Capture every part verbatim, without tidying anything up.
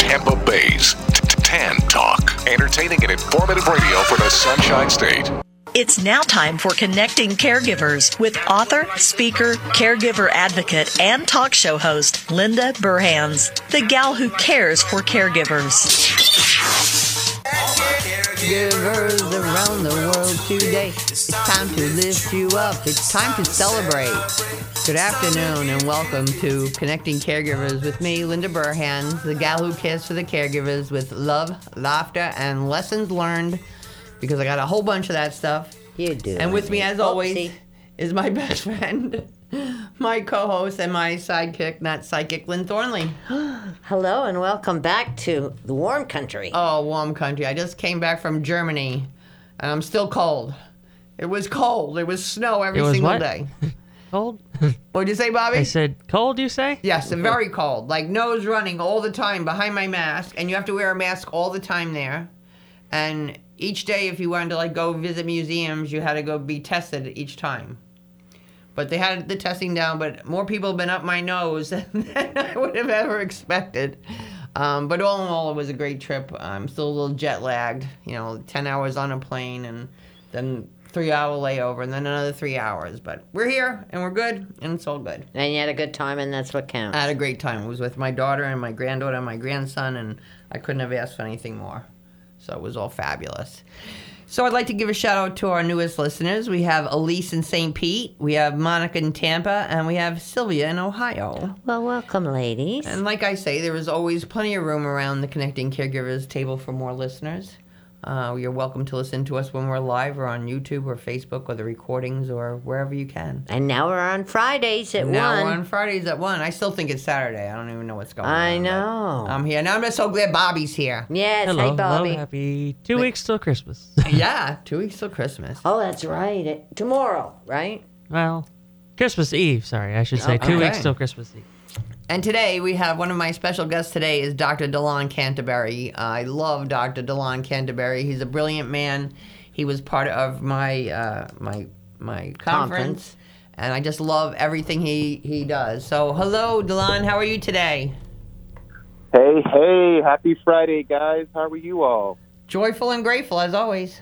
Tampa Bay's Tan Talk. Entertaining and informative radio for the Sunshine State. It's now time for Connecting Caregivers with author, speaker, caregiver advocate, and talk show host Linda Burhans, the gal who cares for caregivers. Caregivers around the world today. It's time to lift you up. It's time to celebrate. Good afternoon and welcome to Connecting Caregivers with me, Linda Burhans, the gal who cares for the caregivers with love, laughter, and lessons learned. Because I got a whole bunch of that stuff. You do. And with me, as always, Oopsie. is my best friend, my co-host, and my sidekick, not psychic, Lynn Thornley. Hello and welcome back to the warm country. Oh, warm country. I just came back from Germany, and I'm still cold. It was cold. It was snow every It was single what? day. Cold? What'd you say, Bobby? I said cold, you say? Yes, very cold. Like nose running all the time behind my mask, and you have to wear a mask all the time there. And each day, if you wanted to like go visit museums, you had to go be tested each time. But they had the testing down, but more people have been up my nose than I would have ever expected. Um, but all in all, it was a great trip. I'm still a little jet lagged, you know, ten hours on a plane and then three hour layover and then another three hours. But we're here and we're good and it's all good. And you had a good time, and that's what counts. I had a great time. It was with my daughter and my granddaughter and my grandson, and I couldn't have asked for anything more. So it was all fabulous. So I'd like to give a shout out to our newest listeners. We have Elise in Saint Pete, we have Monica in Tampa, and we have Sylvia in Ohio. Well, welcome, ladies. And like I say, there is always plenty of room around the Connecting Caregivers table for more listeners. Uh, you're welcome to listen to us when we're live or on YouTube or Facebook or the recordings or wherever you can. And now we're on Fridays at now one. We're on Fridays at one. I still think it's Saturday. I don't even know what's going I on. know. I'm here. Now I'm just so glad Bobby's here. Yes, Hello, hey, Bobby. hello, happy two weeks till Christmas. Yeah, two weeks till Christmas. Oh, that's right. It, tomorrow, right? Well, Christmas Eve, sorry, I should say. Two Okay. weeks till Christmas Eve. And today we have one of my special guests today is Doctor DeLon Canterbury. Uh, I love Doctor DeLon Canterbury. He's a brilliant man. He was part of my uh, my my conference, Conference. and I just love everything he, he does. So hello, DeLon. How are you today? Hey, hey, happy Friday, guys. How are you all? Joyful and grateful as always.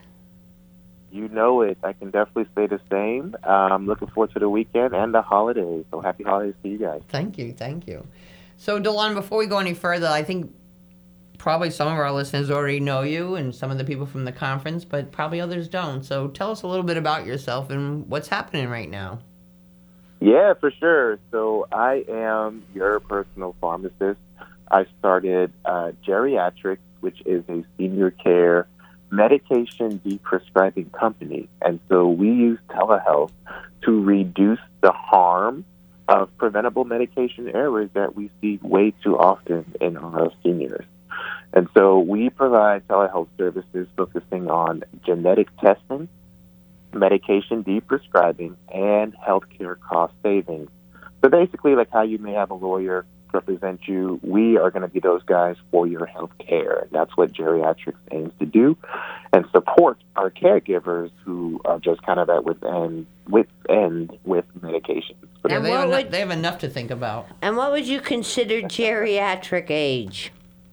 You know it. I can definitely say the same. I'm looking forward to the weekend and the holidays. So happy holidays to you guys. Thank you, thank you. So DeLon, before we go any further, I think probably some of our listeners already know you and some of the people from the conference, but probably others don't. So tell us a little bit about yourself and what's happening right now. Yeah, for sure. So I am your personal pharmacist. I started uh, Geriatrics, which is a senior care medication deprescribing company. And so we use telehealth to reduce the harm of preventable medication errors that we see way too often in our seniors. And so we provide telehealth services focusing on genetic testing, medication deprescribing, and healthcare cost savings. So basically, like how you may have a lawyer represent you, we are going to be those guys for your health care. And that's what Geriatrics aims to do, and support our caregivers who are just kind of at with end, with end with medications. But Yeah, And they, have what enough, would- they have enough to think about. And what would you consider geriatric age?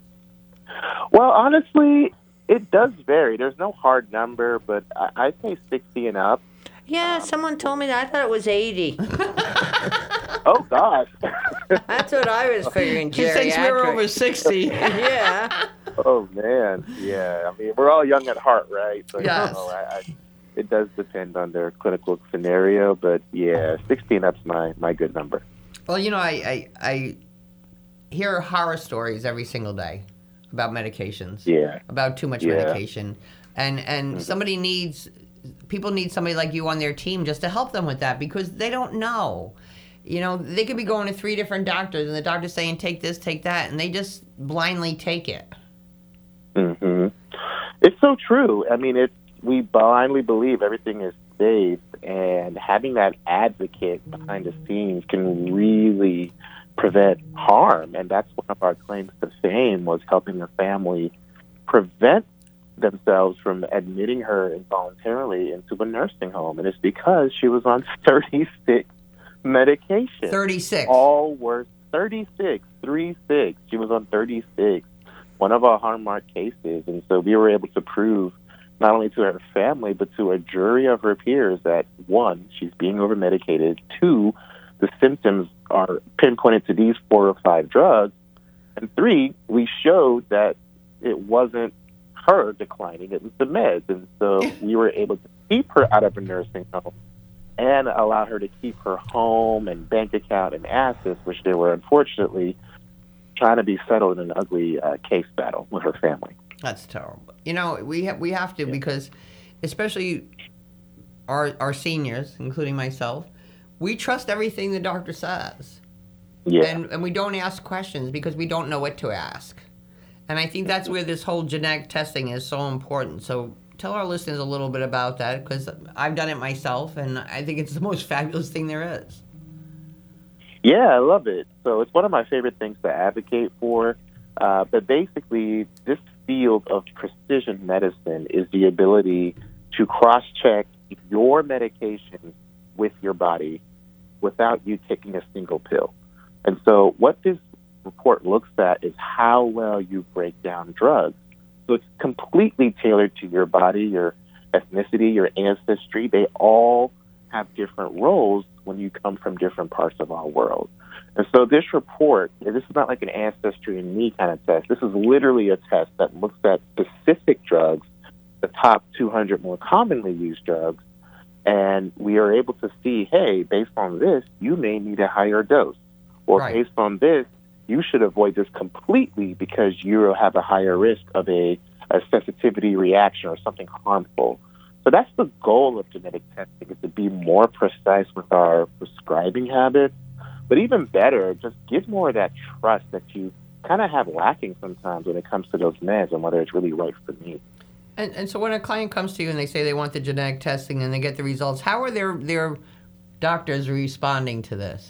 Well, honestly, it does vary. There's no hard number, but I, I'd say sixty and up. Yeah, someone told me that. I thought it was eighty. Oh, gosh. That's what I was figuring, Since we're over geriatric. sixty. Yeah. Oh, man. Yeah. I mean, we're all young at heart, right? So, Yes. you know, I, I, it does depend on their clinical scenario, but yeah, sixty and up's my, my good number. Well, you know, I, I, I hear horror stories every single day about medications. Yeah. About too much Yeah. medication. And and somebody needs, people need somebody like you on their team just to help them with that because they don't know. You know, they could be going to three different doctors and the doctor's saying, take this, take that, and they just blindly take it. hmm It's so true. I mean, it's, we blindly believe everything is safe, and having that advocate behind the scenes can really prevent harm. And that's one of our claims to fame, was helping a family prevent themselves from admitting her involuntarily into a nursing home. And it's because she was on thirty-six medications. thirty-six. All were thirty-six, three six. She was on thirty-six one of our hallmark cases. And so we were able to prove not only to her family, but to a jury of her peers that, one, she's being over-medicated, two, the symptoms are pinpointed to these four or five drugs, and three, we showed that it wasn't her declining, it was the meds. And so we were able to keep her out of a nursing home and allow her to keep her home and bank account and assets, which they were unfortunately trying to be settled in an ugly uh, case battle with her family. That's terrible. You know, we have we have to, because especially our our seniors, including myself, we trust everything the doctor says. Yeah. And and we don't ask questions because we don't know what to ask. And I think that's where this whole genetic testing is so important. So tell our listeners a little bit about that, because I've done it myself, and I think it's the most fabulous thing there is. Yeah, I love it. So it's one of my favorite things to advocate for. Uh, but basically, this field of precision medicine is the ability to cross-check your medication with your body without you taking a single pill. And so what this report looks at is how well you break down drugs. So it's completely tailored to your body, your ethnicity, your ancestry. They all have different roles when you come from different parts of our world. And so this report, this is not like an ancestry and me kind of test. This is literally a test that looks at specific drugs, the top two hundred more commonly used drugs, and we are able to see, hey, based on this, you may need a higher dose. Or Right. based on this, you should avoid this completely because you have a higher risk of a, a sensitivity reaction or something harmful. So that's the goal of genetic testing, is to be more precise with our prescribing habits, but even better, just give more of that trust that you kind of have lacking sometimes when it comes to those meds and whether it's really right for me. And and so when a client comes to you and they say they want the genetic testing and they get the results, how are their their doctors responding to this?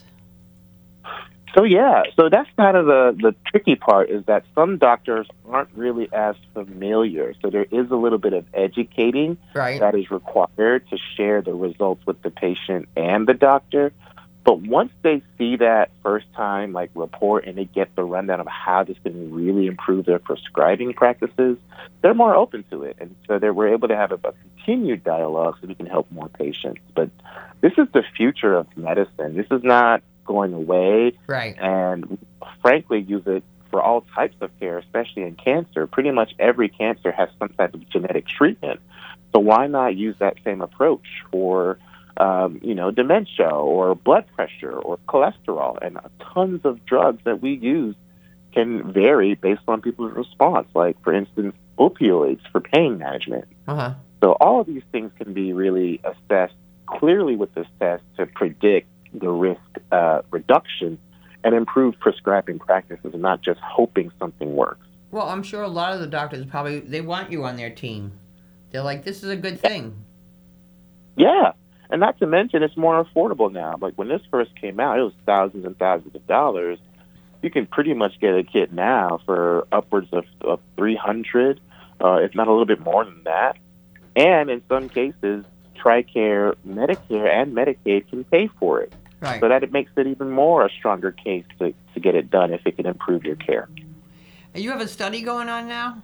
So, yeah, so that's kind of the, the tricky part, is that some doctors aren't really as familiar. So there is a little bit of educating Right. that is required to share the results with the patient and the doctor. But once they see that first time, like, report, and they get the rundown of how this can really improve their prescribing practices, they're more open to it. And so that we're able to have a, a continued dialogue so we can help more patients. But this is the future of medicine. This is not going away. Right. And frankly, use it for all types of care, especially in cancer. Pretty much every cancer has some type of genetic treatment. So why not use that same approach for, um, you know, dementia or blood pressure or cholesterol? And tons of drugs that we use can vary based on people's response. Like, for instance, opioids for pain management. Uh-huh. So all of these things can be really assessed clearly with this test to predict the risk uh, reduction and improve prescribing practices, and not just hoping something works. Well, I'm sure a lot of the doctors probably, they want you on their team. They're like, this is a good thing. Yeah, and not to mention it's more affordable now. Like, when this first came out, it was thousands and thousands of dollars. You can pretty much get a kit now for upwards of, of three hundred dollars, uh, if not a little bit more than that. And in some cases, TRICARE, Medicare, and Medicaid can pay for it. Right. So that it makes it even more a stronger case to, to get it done if it can improve your care. And you have a study going on now?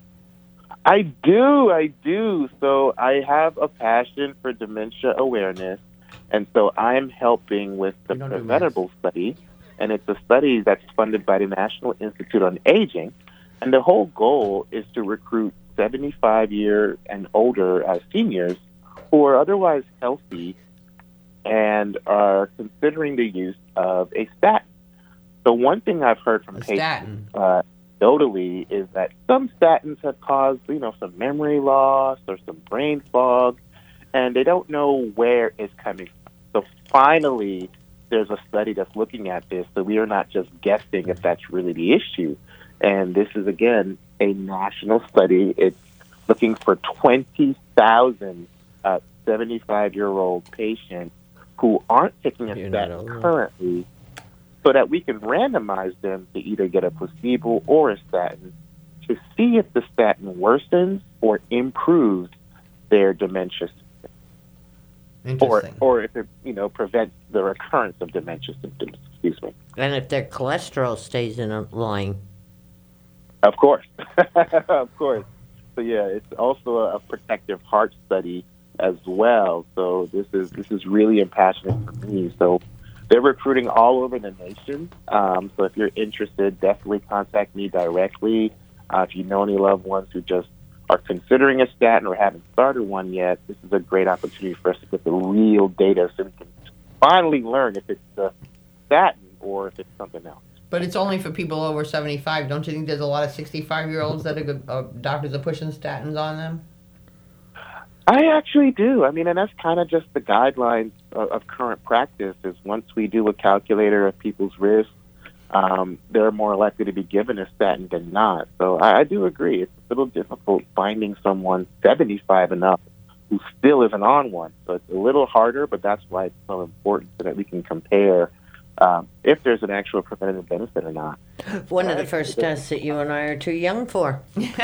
I do, I do. So I have a passion for dementia awareness, and so I'm helping with the You don't do Preventable study, and it's a study that's funded by the National Institute on Aging, and the whole goal is to recruit seventy-five year and older uh, seniors who are otherwise healthy and are considering the use of a statin. So one thing I've heard from A patients statin. uh, anecdotally is that some statins have caused, you know, some memory loss or some brain fog, and they don't know where it's coming from. So finally, there's a study that's looking at this, so we are not just guessing if that's really the issue. And this is, again, a national study. It's looking for twenty thousand uh, seventy-five-year-old patients who aren't taking a You're not statin alone. currently, so that we can randomize them to either get a placebo or a statin to see if the statin worsens or improves their dementia symptoms, or, Interesting. or if it, you know, prevents the recurrence of dementia symptoms. Excuse me. And if their cholesterol stays in a line. Of course. Of course. So, yeah, it's also a protective heart study as well. So this is this is really impassionate for me. So they're recruiting all over the nation. Um, so if you're interested, definitely contact me directly. Uh, if you know any loved ones who just are considering a statin or haven't started one yet, this is a great opportunity for us to get the real data so we can finally learn if it's a statin or if it's something else. But it's only for people over seventy-five. Don't you think there's a lot of sixty-five-year-olds that are, uh, doctors are pushing statins on them? I actually do. I mean, and that's kind of just the guidelines of, of current practice is once we do a calculator of people's risk, um, they're more likely to be given a statin than not. So I, I do agree. It's a little difficult finding someone seventy-five and up who still isn't on one. So it's a little harder, but that's why it's so important so that we can compare um, if there's an actual preventative benefit or not. One of the first tests that you and I are too young for.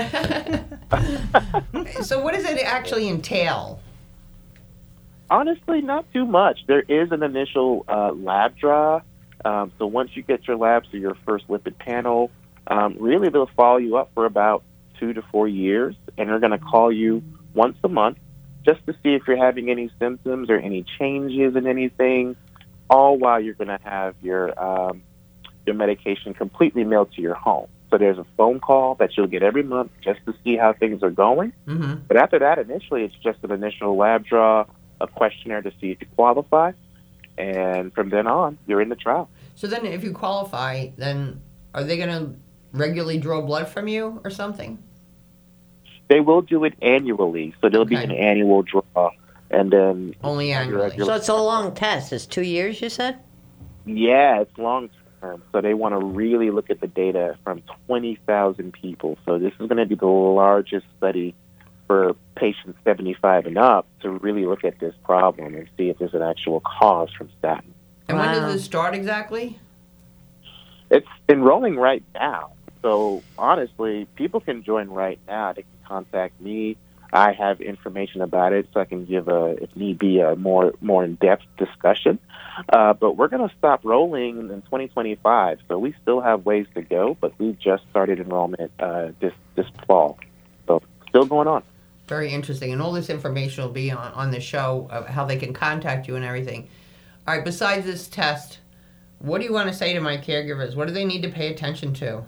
So what does it actually entail? Honestly, not too much. There is an initial uh, lab draw. Um, so once you get your labs or your first lipid panel, um, really they'll follow you up for about two to four years, and they're going to call you once a month just to see if you're having any symptoms or any changes in anything, all while you're going to have your um, your medication completely mailed to your home. So there's a phone call that you'll get every month just to see how things are going. Mm-hmm. But after that, initially, it's just an initial lab draw, a questionnaire to see if you qualify. And from then on, you're in the trial. So then if you qualify, then are they going to regularly draw blood from you or something? They will do it annually. So there'll Okay. be an annual draw. And then... Only annually. So it's a long test. It's two years, you said? Yeah, it's long term. So they want to really look at the data from twenty thousand people. So this is going to be the largest study for patients seventy-five and up to really look at this problem and see if there's an actual cause from statin. And when Wow. does this start exactly? It's enrolling right now. So honestly, people can join right now. They can contact me. I have information about it, so I can give a, if need be, a more more in-depth discussion. Uh, but we're going to stop rolling in twenty twenty-five, so we still have ways to go. But we just started enrollment uh, this this fall, so still going on. Very interesting. And all this information will be on, on the show of how they can contact you and everything. All right, besides this test, what do you want to say to my caregivers? What do they need to pay attention to?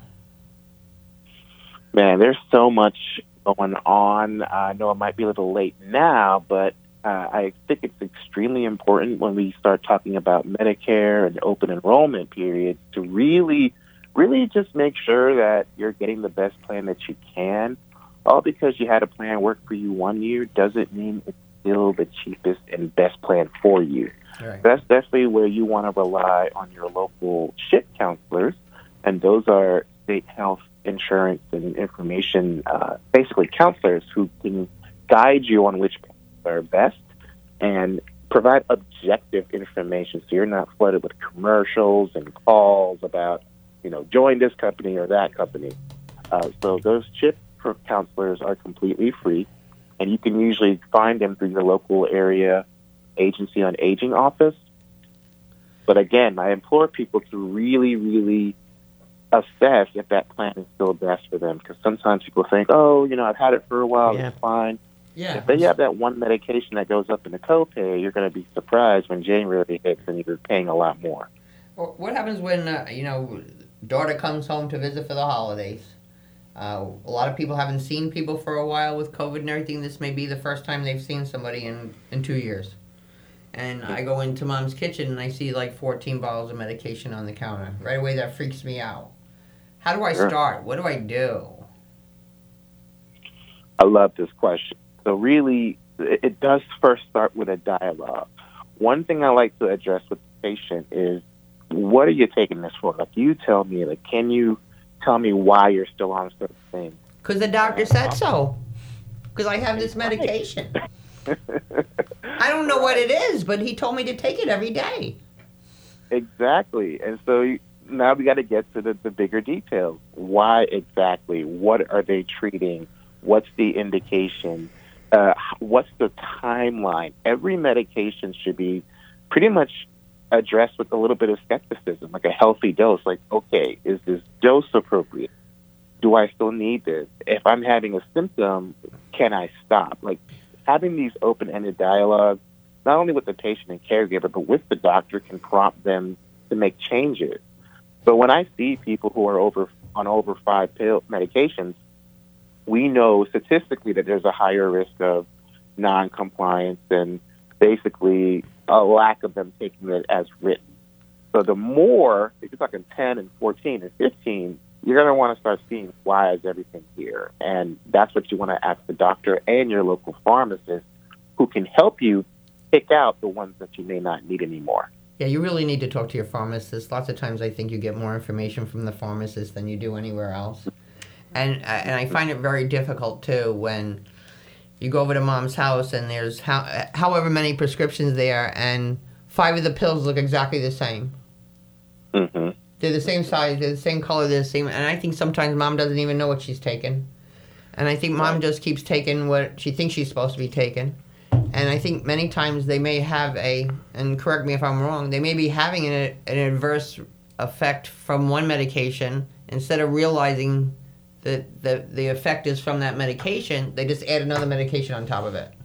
Man, there's so much going on. I know it might be a little late now, but uh, I think it's extremely important when we start talking about Medicare and open enrollment periods to really, really just make sure that you're getting the best plan that you can. All because you had a plan work for you one year doesn't mean it's still the cheapest and best plan for you. Right. That's definitely where you want to rely on your local SHIP counselors, and those are state health insurance and information, uh, basically counselors who can guide you on which plans are best and provide objective information so you're not flooded with commercials and calls about, you know, join this company or that company. Uh, so those SHIP counselors are completely free, and you can usually find them through your local area agency on aging office. But again, I implore people to really, really assess if that plan is still best for them, because sometimes people think, oh, you know, I've had it for a while, Yeah. it's fine. Yeah. If they have that one medication that goes up in the copay, you're going to be surprised when January hits and you're paying a lot more. Or what happens when, uh, you know, daughter comes home to visit for the holidays? Uh, a lot of people haven't seen people for a while with COVID and everything. This may be the first time they've seen somebody in, in two years. And I go into mom's kitchen and I see like fourteen bottles of medication on the counter. Right away, that freaks me out. How do I Sure. start? What do I do? I love this question. So really, it it does first start with a dialogue. One thing I like to address with the patient is, what are you taking this for? Like, you tell me, like, can you tell me why you're still on certain things? Because the doctor said so. Because I have this medication. I don't know what it is, but he told me to take it every day. Exactly. And so you- now we got to get to the, the bigger details. Why exactly? What are they treating? What's the indication? Uh, what's the timeline? Every medication should be pretty much addressed with a little bit of skepticism, like a healthy dose. Like, okay, is this dose appropriate? do I still need this? If I'm having a symptom, can I stop? Like, having these open-ended dialogues, not only with the patient and caregiver, but with the doctor, can prompt them to make changes. So when I see people who are over on over five pill medications, we know statistically that there's a higher risk of non-compliance and basically a lack of them taking it as written. So the more, if you're talking ten and fourteen and fifteen, you're going to want to start seeing why is everything here. And that's what you want to ask the doctor and your local pharmacist, who can help you pick out the ones that you may not need anymore. Yeah, you really need to talk to your pharmacist. Lots of times I think you get more information from the pharmacist than you do anywhere else. And and I find it very difficult, too, when you go over to mom's house and there's how, however many prescriptions there, and five of the pills look exactly the same. Mm-hmm. They're the same size, they're the same color, they're the same. And I think sometimes mom doesn't even know what she's taking. And I think mom just keeps taking what she thinks she's supposed to be taking. And I think many times they may have a, and correct me if I'm wrong, they may be having an, an adverse effect from one medication. Instead of realizing that the, the effect is from that medication, they just add another medication on top of it.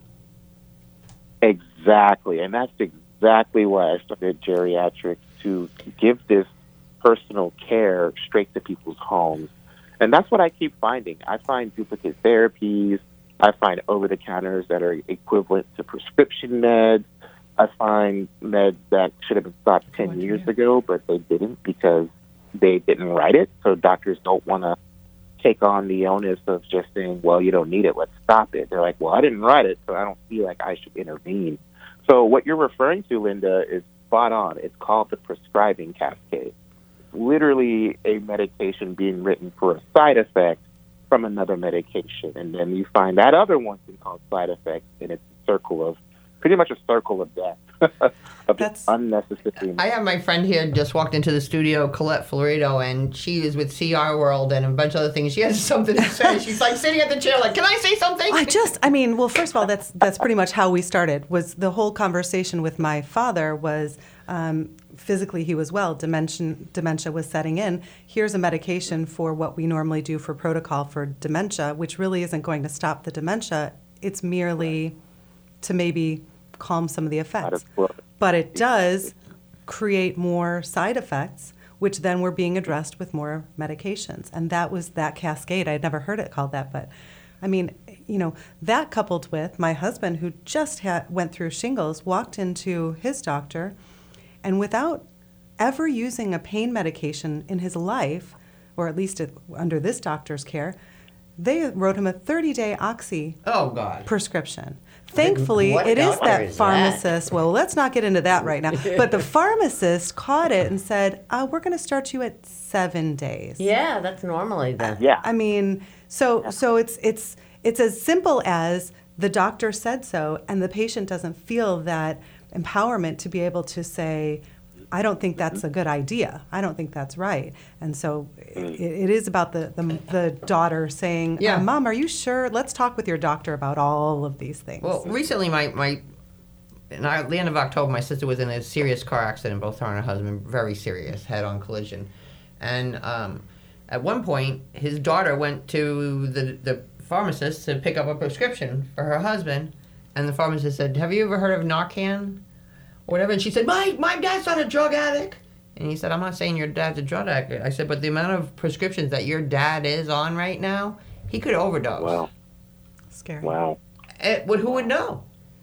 Exactly. And that's exactly why I started geriatrics, to give this personal care straight to people's homes. And that's what I keep finding. I find duplicate therapies. I find over-the-counters that are equivalent to prescription meds. I find meds that should have been stopped ten years ago, but they didn't because they didn't write it. So doctors don't want to take on the onus of just saying, well, you don't need it, let's stop it. They're like, well, I didn't write it, so I don't feel like I should intervene. So what you're referring to, Linda, is spot on. It's called the prescribing cascade. It's literally a medication being written for a side effect from another medication. And then you find that other one can cause side effects, and it's a circle of, pretty much a circle of death. of That's unnecessary. I have my friend here just walked into the studio, Colette Florido, and she is with C R World and a bunch of other things. She has something to say. She's like sitting at the chair like, can I say something? I just, I mean, well, first of all, that's that's pretty much how we started. Was the whole conversation with my father was um, physically he was well, dementia dementia was setting in. Here's a medication for what we normally do for protocol for dementia, which really isn't going to stop the dementia. It's merely to maybe calm some of the effects. But it does create more side effects, which then were being addressed with more medications. And that was that cascade. I had never heard it called that, but I mean, you know, that coupled with my husband, who just had, went through shingles, walked into his doctor, and without ever using a pain medication in his life, or at least under this doctor's care, they wrote him a thirty-day oxy oh, God. prescription. Thankfully, What it is doctor that is pharmacist. Well, let's not get into that right now. But the pharmacist caught it and said, uh, we're going to start you at seven days. Yeah, that's normally the. Yeah. I mean, so so it's it's it's as simple as the doctor said so, and the patient doesn't feel that empowerment to be able to say, I don't think that's a good idea. I don't think that's right. And so it, it is about the, the, the daughter saying, Yeah. uh, Mom, are you sure? Let's talk with your doctor about all of these things. Well, recently, my, my in our, the end of October, my sister was in a serious car accident, both her and her husband, very serious, head-on collision. And um, at one point, his daughter went to the, the pharmacist to pick up a prescription for her husband, and the pharmacist said, have you ever heard of Narcan? Or whatever. And she said, my, my dad's not a drug addict. And he said, I'm not saying your dad's a drug addict. I said, but the amount of prescriptions that your dad is on right now, he could overdose. Wow. Scary. Wow. It, would, who would know?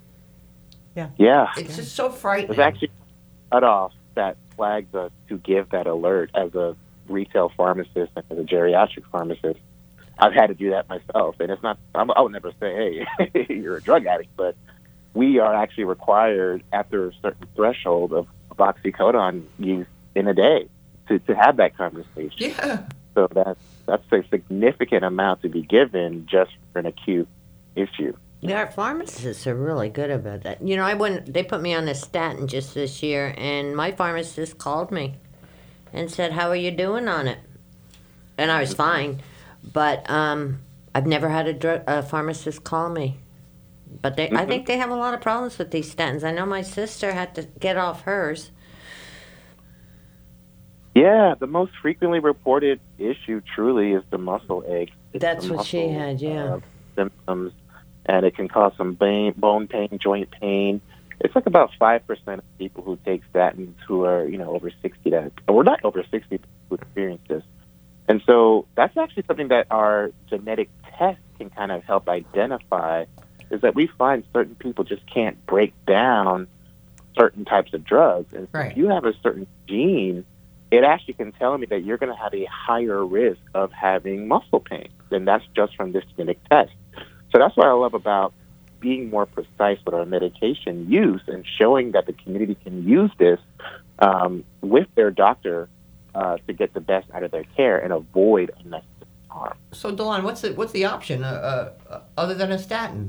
Yeah. It's just so frightening. There's actually a cutoff that flags us to give that alert as a retail pharmacist and as a geriatric pharmacist. I've had to do that myself. And it's not, I'm, I would never say, hey, you're a drug addict, but we are actually required after a certain threshold of, of oxycodone use in a day to, to have that conversation. Yeah. So that's, that's a significant amount to be given just for an acute issue. Yeah, our pharmacists are really good about that. You know, I went. They put me on a statin just this year, and my pharmacist called me and said, "How are you doing on it?" And I was fine, but um, I've never had a, drug, a pharmacist call me. But they, mm-hmm. I think they have a lot of problems with these statins. I know my sister had to get off hers. Yeah, the most frequently reported issue truly is the muscle ache. It's That's the what she muscle, had, yeah. uh, symptoms, and it can cause some bone, bone pain, joint pain. It's like about five percent of people who take statins who are, you know, over sixty that, or not over sixty who experience this. And so that's actually something that our genetic test can kind of help identify, is that we find certain people just can't break down certain types of drugs. And Right. if you have a certain gene, it actually can tell me that you're going to have a higher risk of having muscle pain. And that's just from this genetic test. So that's what I love about being more precise with our medication use and showing that the community can use this um, with their doctor uh, to get the best out of their care and avoid unnecessary harm. So, Delon, what's the, what's the option uh, uh, other than a statin?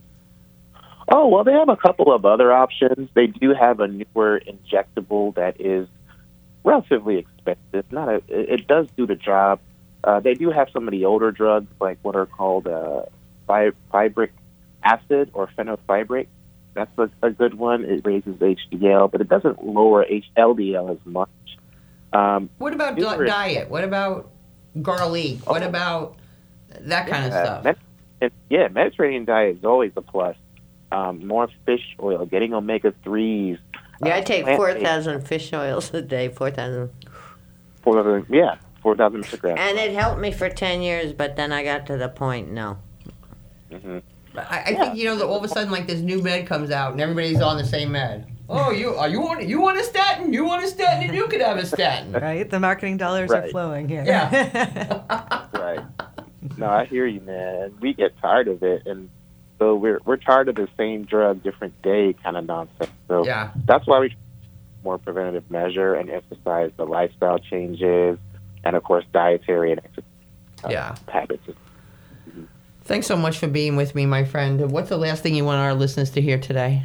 Oh, well, they have a couple of other options. They do have a newer injectable that is relatively expensive. Not a, it it does do the job. Uh, they do have some of the older drugs, like what are called uh, fi- fibric acid or fenofibric. That's a, a good one. It raises H D L, but it doesn't lower H- L D L as much. Um, What about di- newer- diet? What about garlic? What Oh. about that kind of Yeah, stuff? Med- and, yeah, Mediterranean diet is always a plus. Um, more fish oil, getting omega threes. Yeah, I uh, take plant-based- four thousand fish oils a day, four thousand. four thousand, yeah, four thousand milligrams. And it helped me for ten years, but then I got to the point, no. hmm I, I think you know that all of a sudden, like this new med comes out and everybody's on the same med. Oh, you are you want you want a statin? You want a statin, and you could have a statin. Right? The marketing dollars are Right. flowing here. Yeah. Right. No, I hear you, man. We get tired of it, and so we're we're tired of the same drug, different day kind of nonsense. So Yeah. that's why we more preventative measure and emphasize the lifestyle changes, and of course, dietary and exercise uh, Yeah. habits. Thanks so much for being with me, my friend. What's the last thing you want our listeners to hear today?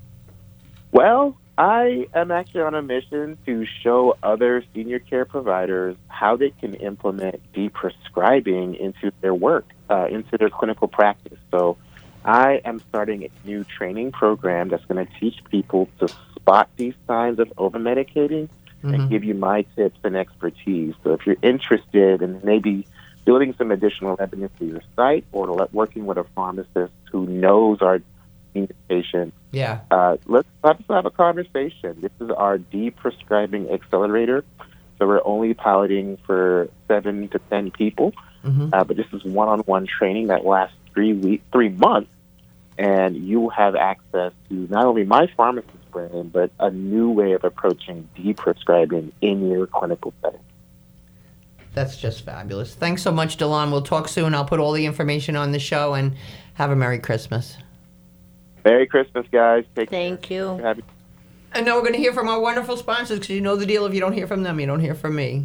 Well, I am actually on a mission to show other senior care providers how they can implement deprescribing into their work, uh, into their clinical practice. So I am starting a new training program that's going to teach people to spot these signs of over-medicating Mhm. and give you my tips and expertise. So if you're interested in maybe building some additional evidence for your site or to let, working with a pharmacist who knows our senior patients, Yeah. uh, let's, let's have a conversation. This is our deprescribing accelerator. So we're only piloting for seven to ten people, Mhm. uh, but this is one-on-one training that lasts three week, three months, and you will have access to not only my pharmacist brain, but a new way of approaching deprescribing in your clinical setting. That's just fabulous. Thanks so much, Delon. We'll talk soon. I'll put all the information on the show, and have a Merry Christmas. Merry Christmas, guys. Take Thank you. care. Happy- And now we're going to hear from our wonderful sponsors, because you know the deal. If you don't hear from them, you don't hear from me.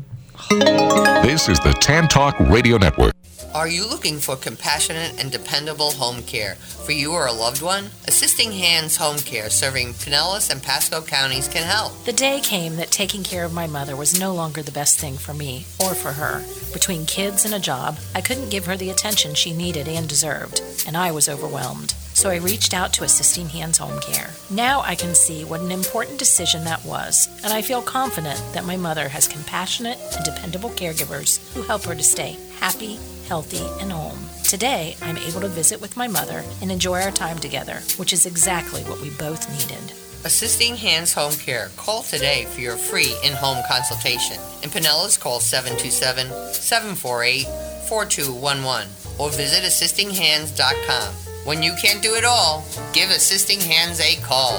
This is the Tan Talk Radio Network. Are you looking for compassionate and dependable home care for you or a loved one? Assisting Hands Home Care, serving Pinellas and Pasco counties, can help. The day came that taking care of my mother was no longer the best thing for me or for her. Between kids and a job, I couldn't give her the attention she needed and deserved, and I was overwhelmed. So I reached out to Assisting Hands Home Care. Now I can see what an important decision that was, and I feel confident that my mother has compassionate and dependable caregivers who help her to stay happy, healthy, and home. Today, I'm able to visit with my mother and enjoy our time together, which is exactly what we both needed. Assisting Hands Home Care. Call today for your free in-home consultation. In Pinellas, call seven two seven, seven four eight, four two one one or visit assisting hands dot com. When you can't do it all, give Assisting Hands a call.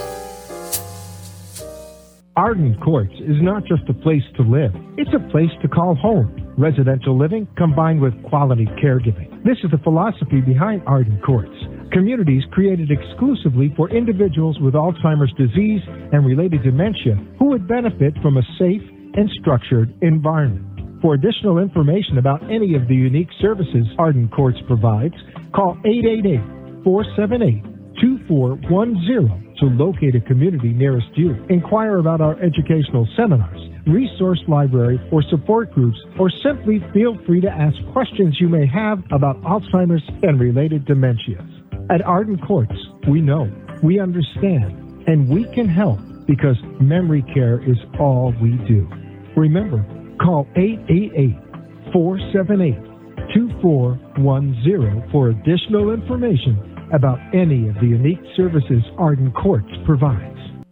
Arden Courts is not just a place to live. It's a place to call home. Residential living combined with quality caregiving. This is the philosophy behind Arden Courts. Communities created exclusively for individuals with Alzheimer's disease and related dementia who would benefit from a safe and structured environment. For additional information about any of the unique services Arden Courts provides, call eight eight eight, four seven eight, two four one zero to locate a community nearest you. Inquire about our educational seminars, resource library, or support groups, or simply feel free to ask questions you may have about Alzheimer's and related dementias. At Arden Courts, we know, we understand, and we can help because memory care is all we do. Remember, Call eight eight eight, four seven eight, two four one zero for additional information about any of the unique services Arden Courts provides.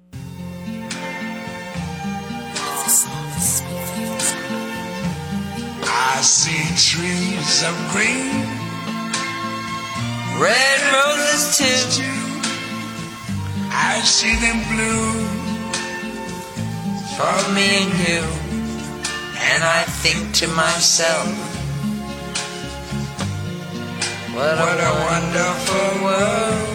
I see trees of green, red roses too. I see them bloom for me and you, and I think to myself, what, what a, a wonderful world.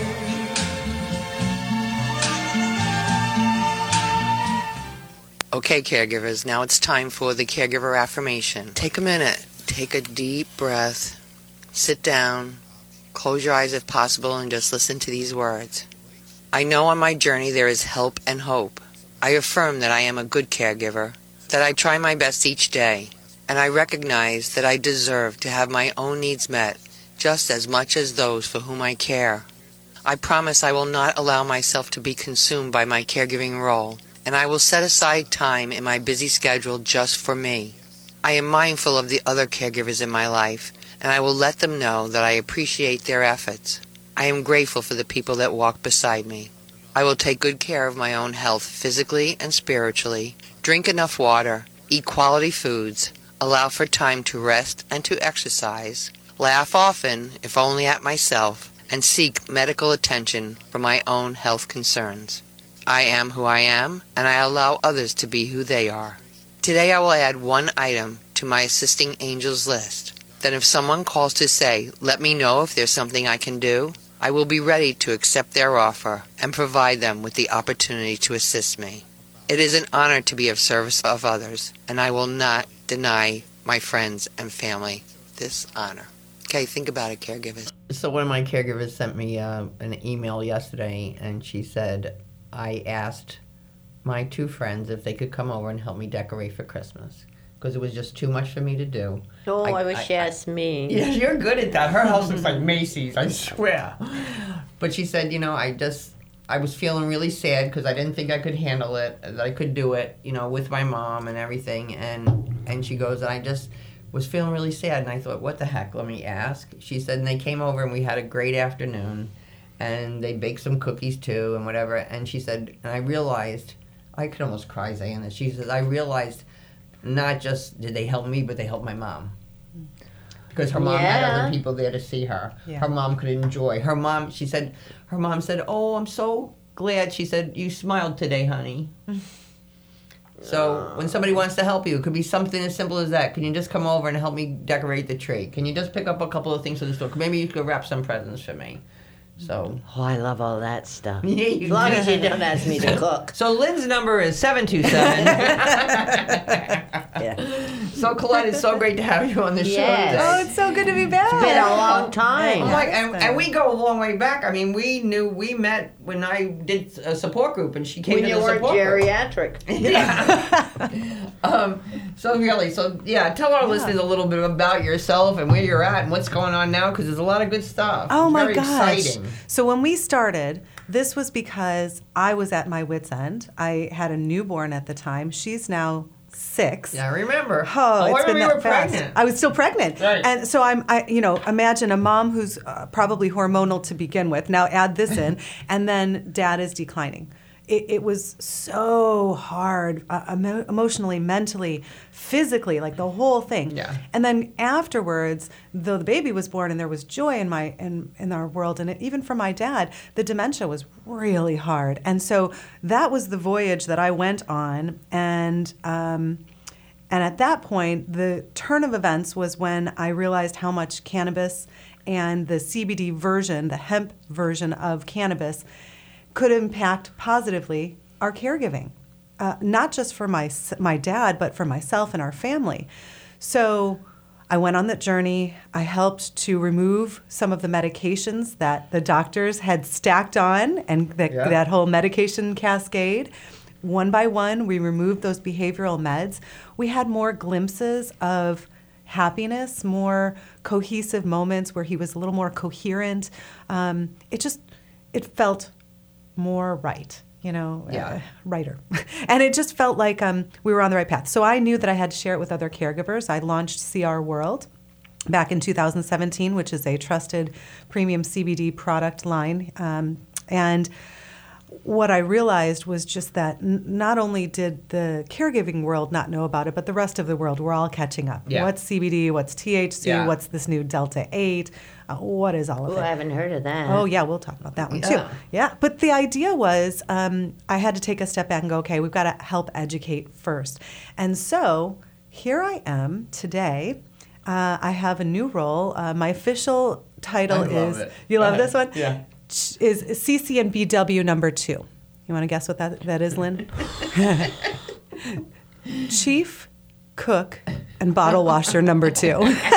Okay, caregivers, now it's time for the caregiver affirmation. Take a minute, take a deep breath, sit down, close your eyes if possible, and just listen to these words. I know on my journey there is help and hope. I affirm that I am a good caregiver, that I try my best each day, and I recognize that I deserve to have my own needs met just as much as those for whom I care. I promise I will not allow myself to be consumed by my caregiving role, and I will set aside time in my busy schedule just for me. I am mindful of the other caregivers in my life, and I will let them know that I appreciate their efforts. I am grateful for the people that walk beside me. I will take good care of my own health physically and spiritually, drink enough water, eat quality foods, allow for time to rest and to exercise, laugh often, if only at myself, and seek medical attention for my own health concerns. I am who I am, and I allow others to be who they are. Today I will add one item to my assisting angels list. Then if someone calls to say, let me know if there's something I can do, I will be ready to accept their offer and provide them with the opportunity to assist me. It is an honor to be of service of others, and I will not deny my friends and family this honor. Okay, think about it, caregivers. So one of my caregivers sent me uh, an email yesterday, and she said, I asked my two friends if they could come over and help me decorate for Christmas because it was just too much for me to do. Oh, I, I wish I, you asked me. Yeah, you're good at that. Her house looks like Macy's, I swear. But she said, you know, I just, I was feeling really sad because I didn't think I could handle it, that I could do it, you know, with my mom and everything. And, and she goes, I just was feeling really sad. And I thought, what the heck, let me ask. She said, and they came over and we had a great afternoon. And they baked some cookies too and whatever. And she said, and I realized, I could almost cry saying this. She says, I realized not just did they help me, but they helped my mom. Because her mom yeah. had other people there to see her. Yeah. Her mom could enjoy. Her mom, she said, her mom said, oh, I'm so glad. She said, you smiled today, honey. So when somebody wants to help you, it could be something as simple as that. Can you just come over and help me decorate the tree? Can you just pick up a couple of things for the store? Maybe you could wrap some presents for me. So. Oh, I love all that stuff. Yeah, you as long do. as you don't ask me to cook. So Lynn's number is seven two seven. Yeah. So Colette, it's so great to have you on the show. Yes. Oh, it's so good to be back. It's been a long time. Oh, like, and, and we go a long way back. I mean, we knew we met when I did a support group, and she came when to you the were support geriatric. group. Yeah. um, so really, so yeah, tell our yeah. listeners a little bit about yourself and where you're at and what's going on now, because there's a lot of good stuff. Oh it's my very gosh! Exciting. So when we started, this was because I was at my wit's end. I had a newborn at the time. She's now six. Yeah, I remember. Oh, oh it's I been remember that you were fast. pregnant. I was still pregnant. Right. And so I'm, I, you know, imagine a mom who's uh, probably hormonal to begin with. Now add this in, and then dad is declining. It, it was so hard, uh, emo- emotionally, mentally, physically, like the whole thing. Yeah. And then afterwards, though the baby was born and there was joy in my in, in our world, and it, even for my dad, the dementia was really hard. And so that was the voyage that I went on, and um, and at that point, the turn of events was when I realized how much cannabis and the C B D version, the hemp version of cannabis, could impact positively our caregiving, uh, not just for my my dad, but for myself and our family. So I went on that journey. I helped to remove some of the medications that the doctors had stacked on, and that, yeah. that whole medication cascade. One by one, we removed those behavioral meds. We had more glimpses of happiness, more cohesive moments where he was a little more coherent. Um, it just, it felt more right. you know, Yeah. uh, writer. And it just felt like um, we were on the right path. So I knew that I had to share it with other caregivers. I launched C R World back in two thousand seventeen, which is a trusted premium C B D product line. Um, and what I realized was just that n- not only did the caregiving world not know about it, but the rest of the world, we're all catching up. Yeah. What's C B D? What's T H C? Yeah. What's this new Delta eight? Uh, what is all of Ooh, it? I haven't heard of that. Oh, yeah, we'll talk about that one too. Yeah. Yeah, but the idea was um, I had to take a step back and go, okay, we've got to help educate first. And so here I am today. Uh, I have a new role. Uh, my official title I love is, it. you Go love ahead. this one? Yeah. Ch- Is C C N B W number two. You want to guess what that, that is, Lynn? Chief Cook and Bottle Washer number two.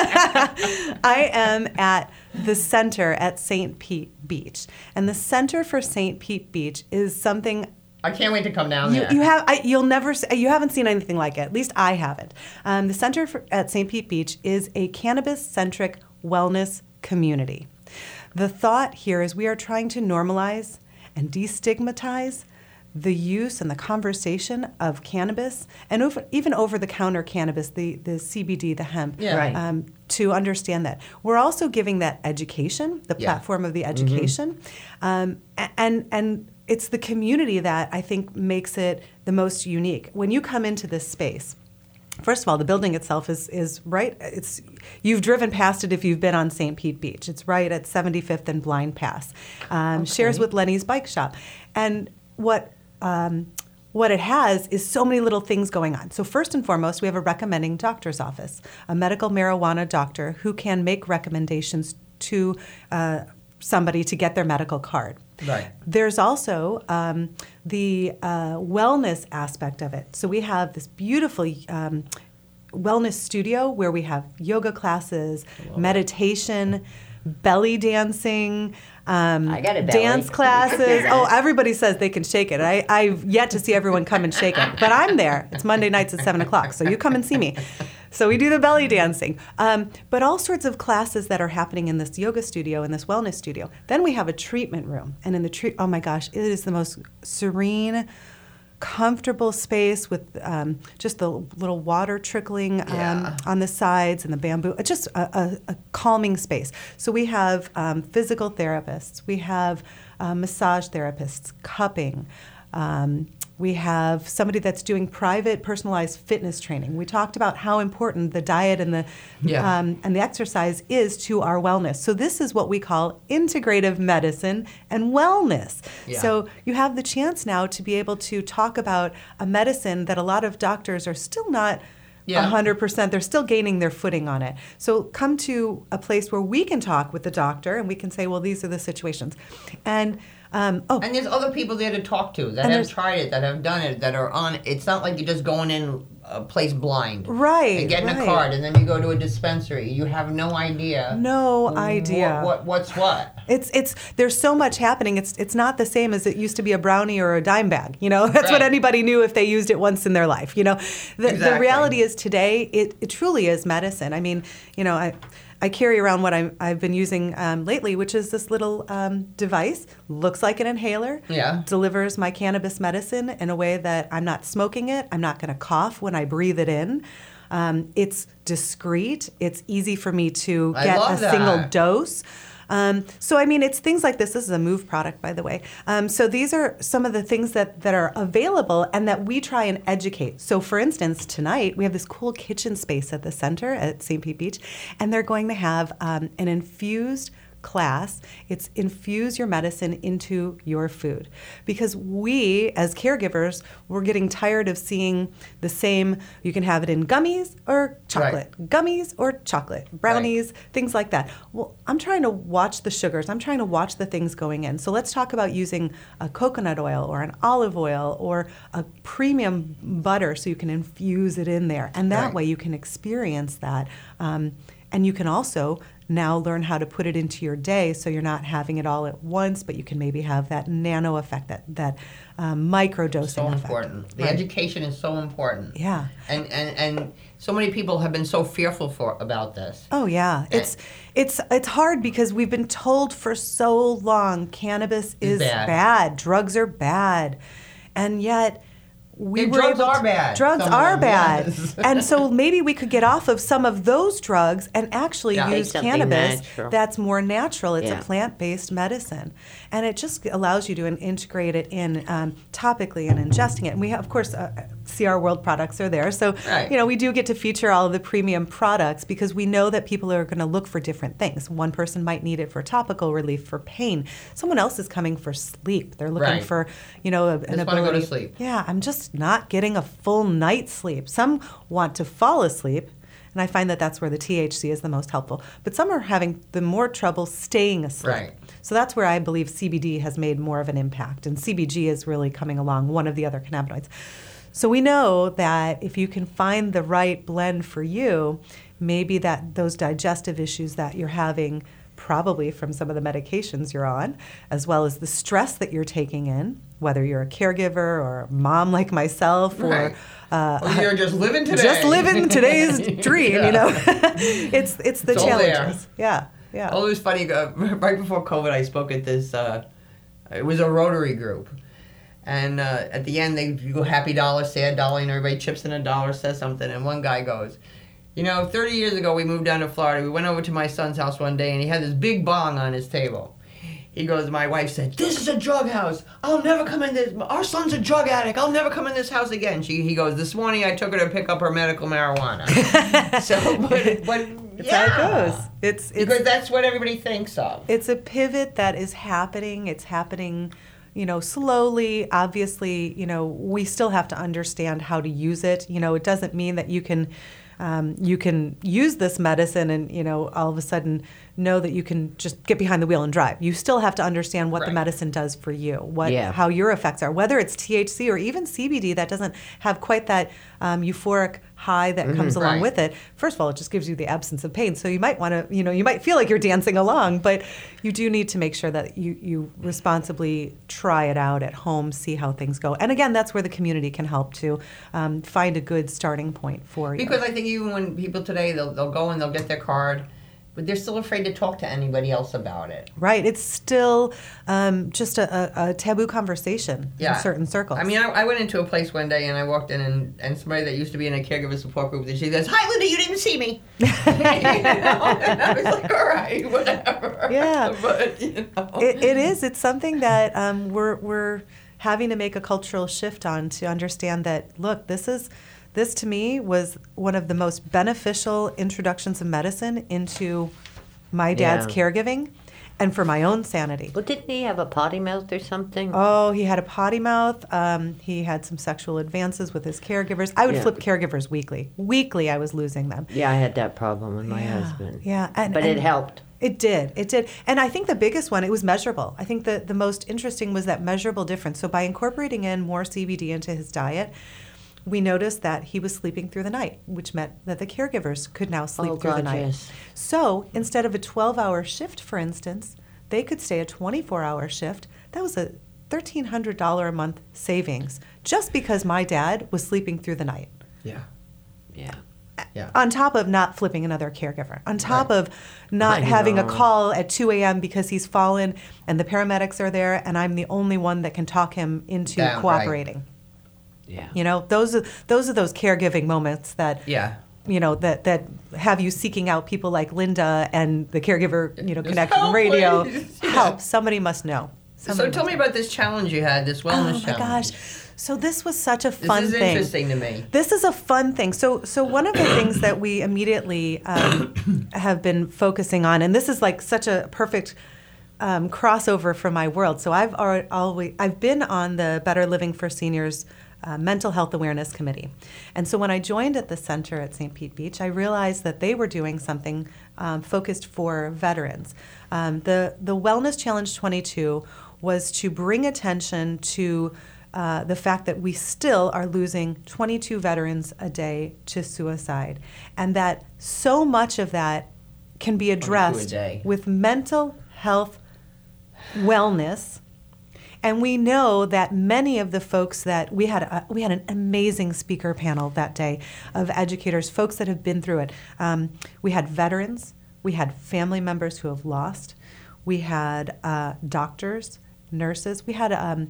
I am at the center at Saint Pete Beach. And the Center for Saint Pete Beach is something I can't wait to come down you, there. you have I, you'll never s- you haven't seen anything like it. At least I haven't. Um, the Center for, at Saint Pete Beach is a cannabis-centric wellness community. The thought here is we are trying to normalize and destigmatize the use and the conversation of cannabis and over, even over-the-counter cannabis, the, the C B D, the hemp, Yeah. Right. um, to understand that. We're also giving that education, the Yeah. platform of the education, um, a- and and it's the community that I think makes it the most unique. When you come into this space, first of all, the building itself is is right. It's you've driven past it if you've been on Saint Pete Beach. It's right at seventy-fifth and Blind Pass. Um, Shares with Lenny's Bike Shop, and what. Um, what it has is so many little things going on. So first and foremost, we have a recommending doctor's office, a medical marijuana doctor who can make recommendations to uh, somebody to get their medical card. Right. There's also um, the uh, wellness aspect of it. So we have this beautiful um, wellness studio where we have yoga classes, meditation, belly dancing, um, I got a belly. dance classes. Oh, everybody says they can shake it. I, I've yet to see everyone come and shake it, but I'm there. It's Monday nights at seven o'clock, so you come and see me. So we do the belly dancing, um, but all sorts of classes that are happening in this yoga studio, in this wellness studio. Then we have a treatment room, and in the treat, oh my gosh, it is the most serene, comfortable space with um, just the little water trickling um, Yeah. on the sides and the bamboo. It's just a, a, a calming space. So we have um, physical therapists, we have uh, massage therapists, cupping. Um, we have somebody that's doing private, personalized fitness training. We talked about how important the diet and the Yeah. um, and the exercise is to our wellness. So this is what we call integrative medicine and wellness. Yeah. So you have the chance now to be able to talk about a medicine that a lot of doctors are still not Yeah. one hundred percent. They're still gaining their footing on it. So come to a place where we can talk with the doctor and we can say, well, these are the situations. And um, oh, And there's other people there to talk to that And have there's- tried it, that have done it, that are on. It's not like you're just going in a place blind. Right, And getting right. a card, and then you go to a dispensary. You have no idea. no idea. What, what what's what? It's it's there's so much happening. It's it's not the same as it used to be a brownie or a dime bag. You know, that's what Right. anybody knew if they used it once in their life. You know, the, the Exactly. reality is today it, it truly is medicine. I mean, you know, I I carry around what I'm, I've been using um, lately, which is this little um, device. Looks like an inhaler. Yeah. Delivers my cannabis medicine in a way that I'm not smoking it. I'm not going to cough when I breathe it in. Um, it's discreet. It's easy for me to I get love a single that. dose. Um, so, I mean, it's things like this. This is a Move product, by the way. Um, so these are some of the things that, that are available and that we try and educate. So, for instance, tonight we have this cool kitchen space at the center at Saint Pete Beach, and they're going to have um, an infused class. It's infuse your medicine into your food. Because we, as caregivers, we're getting tired of seeing the same, you can have it in gummies or chocolate, gummies or chocolate, brownies, things like that. Well, I'm trying to watch the sugars. I'm trying to watch the things going in. So let's talk about using a coconut oil or an olive oil or a premium butter so you can infuse it in there. And that Right. way you can experience that. Um, and you can also now learn how to put it into your day so you're not having it all at once, but you can maybe have that nano effect, that, that um, micro dosing so effect. important. The Right. education is so important. Yeah. And, and and so many people have been so fearful for about this. Oh yeah, it's it's it's hard because we've been told for so long cannabis is Bad. bad, drugs are bad, and yet we And were drugs able are to- bad, Drugs some of are them, bad, yes. and so maybe we could get off of some of those drugs and actually Yeah. use Take something cannabis natural. that's more natural. It's Yeah. a plant-based medicine, and it just allows you to in- integrate it in um, topically and ingesting it. And we have, of course, uh, C R World products are there, so Right. you know we do get to feature all of the premium products because we know that people are going to look for different things. One person might need it for topical relief for pain. Someone else is coming for sleep. They're looking Right. for, you know, a, an Just wanna ability. go to sleep. Yeah, I'm just not getting a full night's sleep. Some want to fall asleep, and I find that that's where the T H C is the most helpful. But some are having the more trouble staying asleep. Right. So that's where I believe C B D has made more of an impact, and C B G is really coming along, one of the other cannabinoids. So we know that if you can find the right blend for you, maybe that those digestive issues that you're having, probably from some of the medications you're on, as well as the stress that you're taking in, whether you're a caregiver or a mom like myself, Right. or uh, Or you're just living today. just living today's dream. Yeah. You know, it's it's the It's all there. challenges. Yeah, yeah. Oh, it was funny. Uh, right before COVID, I spoke at this. Uh, it was a Rotary group, and uh, at the end, they you go happy dollar, sad dollar, and everybody chips in a dollar, says something, and one guy goes, "You know, thirty years ago, we moved down to Florida. We went over to my son's house one day, and he had this big bong on his table." He goes, my wife said, "This is a drug house. I'll never come in this. Our son's a drug addict. I'll never come in this house again." She, he goes, "This morning I took her to pick up her medical marijuana." so, but, but It's yeah. how it goes. It's, it's because that's what everybody thinks of. It's a pivot that is happening. It's happening, you know, slowly. Obviously, you know, we still have to understand how to use it. You know, it doesn't mean that you can um, you can use this medicine and, you know, all of a sudden know that you can just get behind the wheel and drive. You still have to understand what the Right. medicine does for you, what Yeah. how your effects are, whether it's T H C or even C B D that doesn't have quite that um, euphoric high that comes along Right. with it. First of all, it just gives you the absence of pain. So you might want to, you know, you might feel like you're dancing along, but you do need to make sure that you, you responsibly try it out at home, see how things go. And again, that's where the community can help to um, find a good starting point for you. Because I think even when people today, they'll, they'll go and they'll get their card, but they're still afraid to talk to anybody else about it. Right. It's still um, just a, a, a taboo conversation Yeah. in certain circles. I mean, I, I went into a place one day and I walked in and, and somebody that used to be in a caregiver support group, she says, "Hi, Linda, you didn't see me." you know? And I was like, all right, whatever. Yeah. But, you know. it, it is. It's something that um, we're we're having to make a cultural shift on to understand that. Look, this is this to me was one of the most beneficial introductions of medicine into my dad's Yeah. caregiving, and for my own sanity. Well, didn't he have a potty mouth or something? Oh, he had a potty mouth. Um, he had some sexual advances with his caregivers. I would Yeah. flip caregivers weekly. Weekly, I was losing them. Yeah, I had that problem with my Yeah, husband. Yeah, and, But and it helped. It did. It did. And I think the biggest one, it was measurable. I think the, the most interesting was that measurable difference. So by incorporating in more C B D into his diet, we noticed that he was sleeping through the night, which meant that the caregivers could now sleep Oh, through the God, night. yes. So instead of a twelve-hour shift, for instance, they could stay a twenty-four hour shift. That was a thirteen hundred dollars a month savings just because my dad was sleeping through the night. Yeah. Yeah. Yeah. On top of not flipping another caregiver, on top Right. of not I having a know. call at two a.m. because he's fallen and the paramedics are there and I'm the only one that can talk him into Down, right. cooperating. Yeah. You know, those are those are those caregiving moments that Yeah. you know that that have you seeking out people like Linda and the caregiver, you know, Just connection help, radio. please. Help. Somebody must know. So Somebody tell must me know. about this challenge you had, this wellness Oh my challenge. gosh. So this was such a This fun is thing. interesting to me. This is a fun thing. So, so one of the things that we immediately um, have been focusing on, and this is like such a perfect um, crossover from my world. So I've already, always I've been on the Better Living for Seniors uh, Mental Health Awareness Committee, and so when I joined at the center at Saint Pete Beach, I realized that they were doing something um, focused for veterans. Um, the the Wellness Challenge twenty-two was to bring attention to Uh, the fact that we still are losing twenty-two veterans a day to suicide, and that so much of that can be addressed day. with mental health wellness. And we know that many of the folks that we had, a, we had an amazing speaker panel that day of educators, folks that have been through it. Um, we had veterans, we had family members who have lost, we had uh, doctors, nurses. We had um,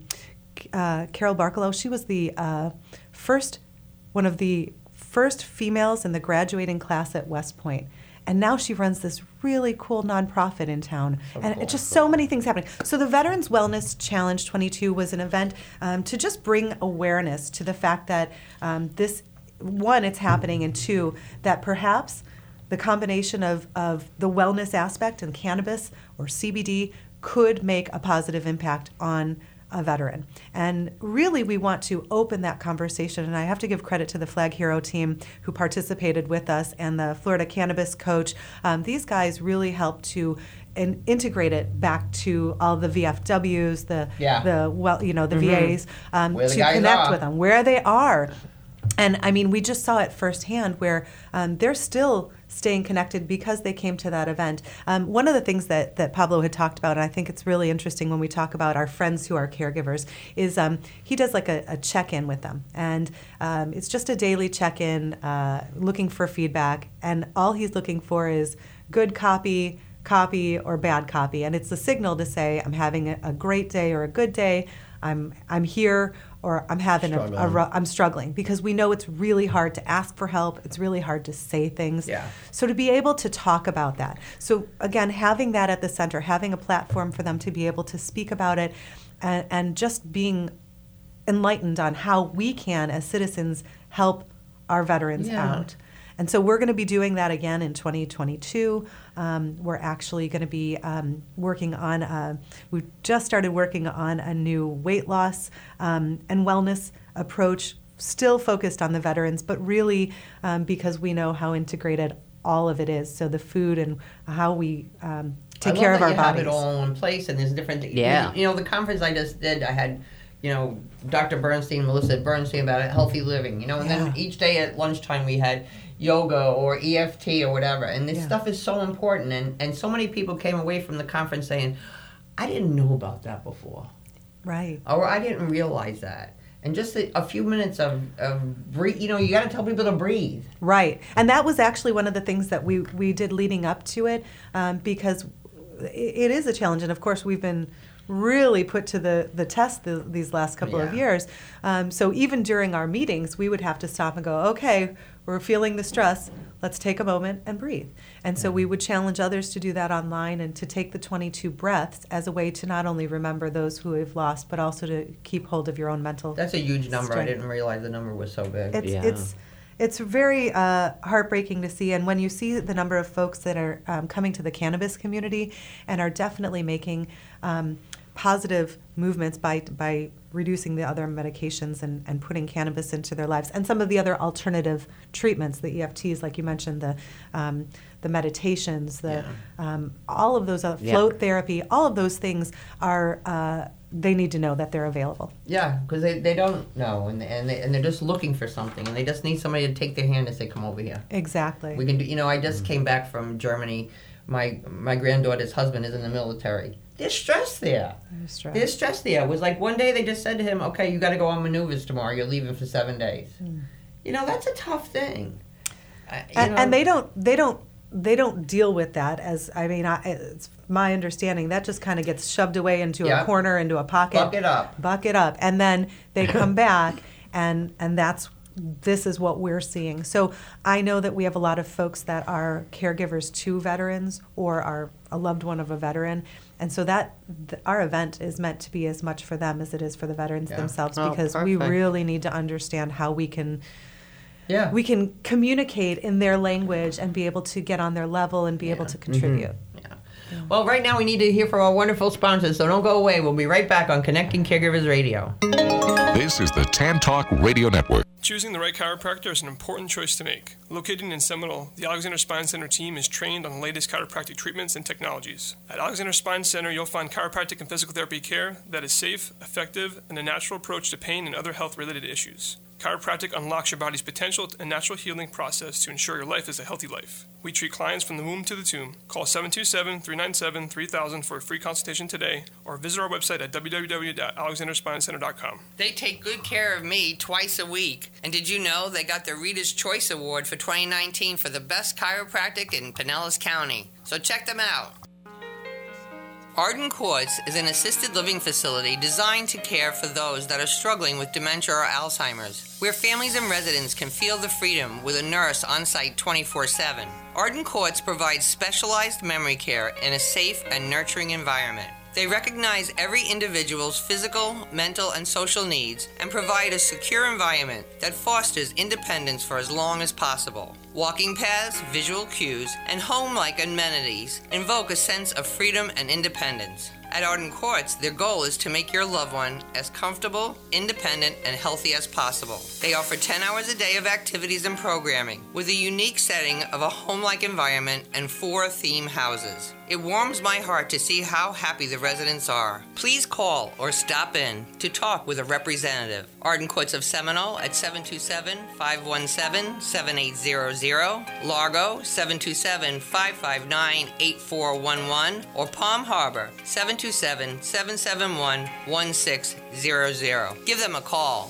uh, Carol Barkalow. She was the uh, first, one of the first females in the graduating class at West Point. And now she runs this really cool nonprofit in town. So and cool. it's just so many things happening. So the Veterans Wellness Challenge twenty-two was an event um, to just bring awareness to the fact that um, this, one, it's happening, and two, that perhaps the combination of, of the wellness aspect and cannabis or C B D could make a positive impact on a veteran. And really, we want to open that conversation, and I have to give credit to the Flag Hero team who participated with us and the Florida Cannabis Coach. Um, these guys really helped to in, integrate it back to all the V F Ws, the Yeah. the well, you know, the Mhm. V As, um, Where the to guys connect are. with them, where they are. And I mean, we just saw it firsthand where um, they're still staying connected because they came to that event. Um, one of the things that, that Pablo had talked about, and I think it's really interesting when we talk about our friends who are caregivers, is um, he does like a, a check-in with them. And um, it's just a daily check-in, uh, looking for feedback. And all he's looking for is good copy, copy, or bad copy. And it's a signal to say, I'm having a, a great day or a good day. I'm I'm here, or I'm having a, a Struggling. ru- I'm struggling, because we know it's really hard to ask for help. It's really hard to say things. Yeah. So to be able to talk about that. So again, having that at the center, having a platform for them to be able to speak about it, and, and just being enlightened on how we can, as citizens, help our veterans Yeah. out. And so we're going to be doing that again in twenty twenty-two. Um, we're actually going to be um, working on, a, we've just started working on a new weight loss um, and wellness approach, still focused on the veterans, but really um, because we know how integrated all of it is. So the food and how we um, take I care love of that our you have bodies. it all in place, and there's different. Yeah. You know, the conference I just did, I had, you know, Doctor Bernstein, Melissa Bernstein about it, healthy living. You know, and then Yeah. each day at lunchtime we had yoga or E F T or whatever, and this Yeah. stuff is so important. And and so many people came away from the conference saying, I didn't know about that before, Right. or I didn't realize that. And just a, a few minutes of, of breathe, you know, you got to tell people to breathe. Right. And that was actually one of the things that we, we did leading up to it, um, because it, it is a challenge. And of course, we've been really put to the, the test the, these last couple of Yeah. years. Um, so even during our meetings, we would have to stop and go, okay, we're feeling the stress. Let's take a moment and breathe. And so we would challenge others to do that online and to take the twenty-two breaths as a way to not only remember those who have lost, but also to keep hold of your own mental. That's a huge number. I strength. didn't realize the number was so big. It's Yeah. it's it's very uh, heartbreaking to see, and when you see the number of folks that are um, coming to the cannabis community and are definitely making um, positive movements by by reducing the other medications and, and putting cannabis into their lives, and some of the other alternative treatments, the E F Ts, like you mentioned, the um, the meditations, the um, all of those, uh, Yeah. float therapy, all of those things are. Uh, they need to know that they're available. Yeah, because they, they don't know, and and, they, and they're just looking for something, and they just need somebody to take their hand and say, "Come over here." Exactly. We can do. You know, I just came back from Germany. My my granddaughter's husband is in the military. There's stress there. There's stress. There's stress there. It was like one day they just said to him, "Okay, you got to go on maneuvers tomorrow. You're leaving for seven days." You know, that's a tough thing. Uh, you and, know, and they don't they don't they don't deal with that as I mean I, it's my understanding that just kind of gets shoved away into Yeah. a corner, into a pocket, Buck it up. buck it up, and then they come back and and that's this is what we're seeing. So I know that we have a lot of folks that are caregivers to veterans or are a loved one of a veteran, and so that th- our event is meant to be as much for them as it is for the veterans Yeah. themselves, Oh, because we perfect. really need to understand how we can Yeah. we can communicate in their language and be able to get on their level and be able to contribute. Yeah. Well, right now we need to hear from our wonderful sponsors, so don't go away. We'll be right back on Connecting Caregivers Radio. This is the Tan Talk Radio Network. Choosing the right chiropractor is an important choice to make. Located in Seminole, the Alexander Spine Center team is trained on the latest chiropractic treatments and technologies. At Alexander Spine Center, you'll find chiropractic and physical therapy care that is safe, effective, and a natural approach to pain and other health-related issues. Chiropractic unlocks your body's potential and natural healing process to ensure your life is a healthy life. We treat clients from the womb to the tomb. Call seven two seven, three nine seven, three thousand for a free consultation today, or visit our website at w w w dot alexander spine center dot com. They take good care of me twice a week. And did you know they got the Reader's Choice Award for twenty nineteen for the best chiropractic in Pinellas County? So check them out. Arden Courts is an assisted living facility designed to care for those that are struggling with dementia or Alzheimer's, where families and residents can feel the freedom with a nurse on site twenty-four seven. Arden Courts provides specialized memory care in a safe and nurturing environment. They recognize every individual's physical, mental, and social needs and provide a secure environment that fosters independence for as long as possible. Walking paths, visual cues, and home-like amenities invoke a sense of freedom and independence. At Arden Courts, their goal is to make your loved one as comfortable, independent, and healthy as possible. They offer ten hours a day of activities and programming, with a unique setting of a home-like environment and four theme houses. It warms my heart to see how happy the residents are. Please call or stop in to talk with a representative. Arden Courts of Seminole at seven two seven, five one seven, seven eight zero zero, Largo seven two seven, five five nine, eight four one one, or Palm Harbor seven two seven, seven seven one, one six zero zero. Give them a call.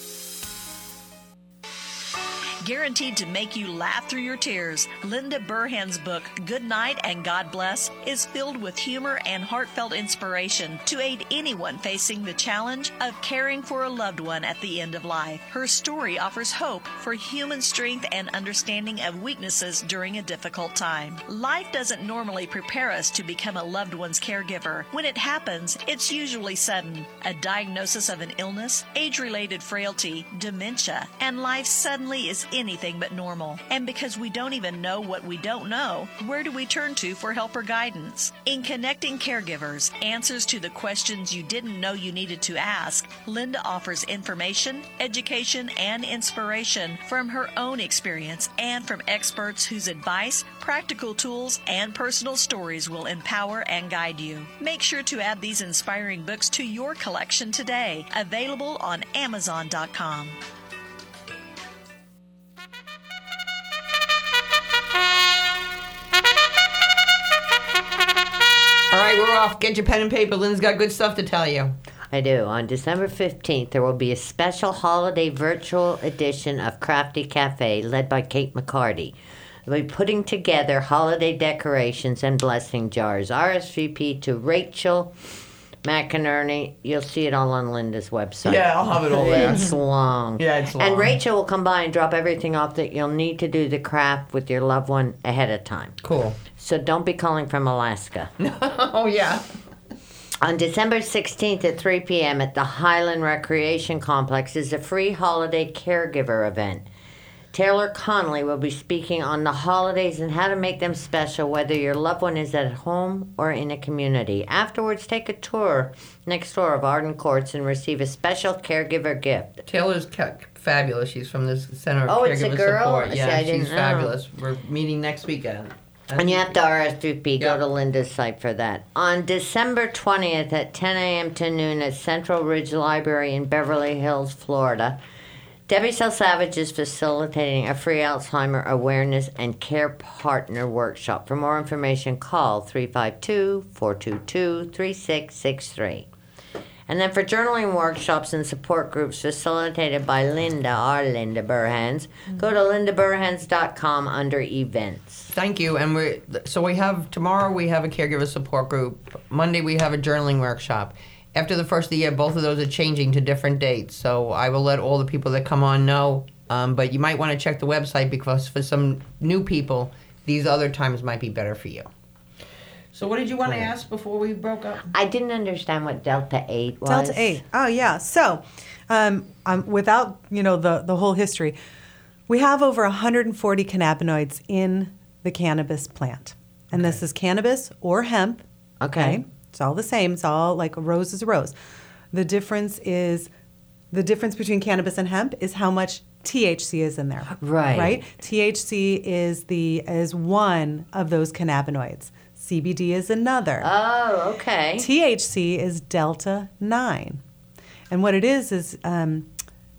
Guaranteed to make you laugh through your tears, Linda Burhan's book, Good Night and God Bless, is filled with humor and heartfelt inspiration to aid anyone facing the challenge of caring for a loved one at the end of life. Her story offers hope for human strength and understanding of weaknesses during a difficult time. Life doesn't normally prepare us to become a loved one's caregiver. When it happens, it's usually sudden. A diagnosis of an illness, age-related frailty, dementia, and life suddenly is anything but normal. And because we don't even know what we don't know, where do we turn to for help or guidance? In Connecting Caregivers, Answers to the Questions You Didn't Know You Needed to Ask, Linda offers information, education, and inspiration from her own experience and from experts whose advice, practical tools, and personal stories will empower and guide you. Make sure to add these inspiring books to your collection today. Available on amazon dot com. All right, we're off. Get your pen and paper. Lynn's got good stuff to tell you. I do. On December fifteenth, there will be a special holiday virtual edition of Crafty Cafe led by Kate McCarty. They'll be putting together holiday decorations and blessing jars. R S V P to Rachel McInerney. You'll see it all on Linda's website. Yeah, I'll have it all there. It's long. Yeah, it's long. And Rachel will come by and drop everything off that you'll need to do the craft with your loved one ahead of time. Cool. So don't be calling from Alaska. Oh, yeah. On December sixteenth at three p.m. at the Highland Recreation Complex is a free holiday caregiver event. Taylor Connolly will be speaking on the holidays and how to make them special, whether your loved one is at home or in a community. Afterwards, take a tour next door of Arden Courts and receive a special caregiver gift. Taylor's ca- fabulous. She's from the Center of Oh, Caregiver it's a girl? Support. See, Yeah, I didn't she's know. fabulous. We're meeting next weekend. And you have to R S V P. Go to Linda's site for that. On December twentieth at ten a.m. to noon at Central Ridge Library in Beverly Hills, Florida, Debbie Sell Savage is facilitating a free Alzheimer awareness and care partner workshop. For more information, call three five two, four two two, three six six three. And then for journaling workshops and support groups facilitated by Linda, our Linda Burhans, mm-hmm. go to linda burhans dot com under events. Thank you. And we so we have tomorrow we have a caregiver support group. Monday we have a journaling workshop. After the first of the year, both of those are changing to different dates. So I will let all the people that come on know. Um, but you might want to check the website because for some new people, these other times might be better for you. So what did you want to ask before we broke up? I didn't understand what Delta eight was. Delta eight. Oh, yeah. So um, um, without, you know, the, the whole history, we have over one hundred forty cannabinoids in the cannabis plant. And okay. This is cannabis or hemp. Okay. okay. It's all the same. It's all like a rose is a rose. The difference is, the difference between cannabis and hemp is how much T H C is in there. Right. Right? T H C is the is one of those cannabinoids. C B D is another. Oh, okay. T H C is delta nine. And what it is is um,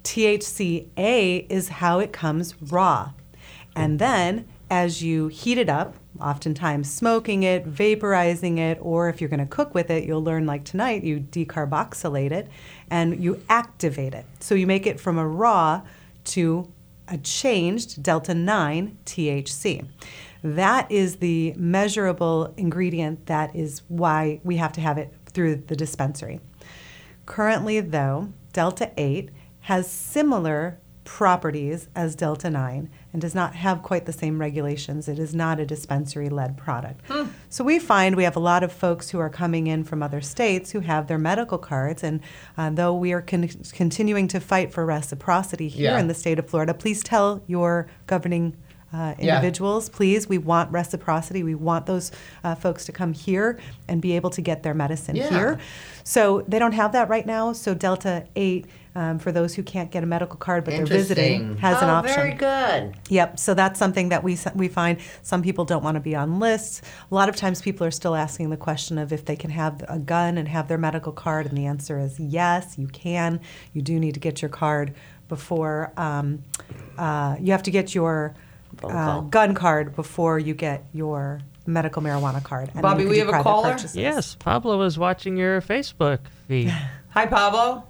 T H C A is how it comes raw. And then as you heat it up, oftentimes smoking it, vaporizing it, or if you're going to cook with it, you'll learn like tonight, you decarboxylate it and you activate it. So you make it from a raw to a changed delta nine T H C. That is the measurable ingredient that is why we have to have it through the dispensary. Currently, though, delta eight has similar properties as delta nine and does not have quite the same regulations. It is not a dispensary-led product. Hmm. So we find we have a lot of folks who are coming in from other states who have their medical cards, and uh, though we are con- continuing to fight for reciprocity here Yeah. in the state of Florida, please tell your governing uh, Yeah. individuals, please, we want reciprocity. We want those uh, folks to come here and be able to get their medicine Yeah. here. So they don't have that right now, so delta eight, Um, for those who can't get a medical card but they're visiting, Interesting. has an Oh, option. very good. Yep. So that's something that we we find some people don't want to be on lists. A lot of times people are still asking the question of if they can have a gun and have their medical card, and the answer is yes, you can. You do need to get your card before um, uh, you have to get your uh, gun card before you get your medical marijuana card. And then Bobby, you can we do have a private caller? purchases. Yes, Pablo is watching your Facebook feed. Hi, Pablo.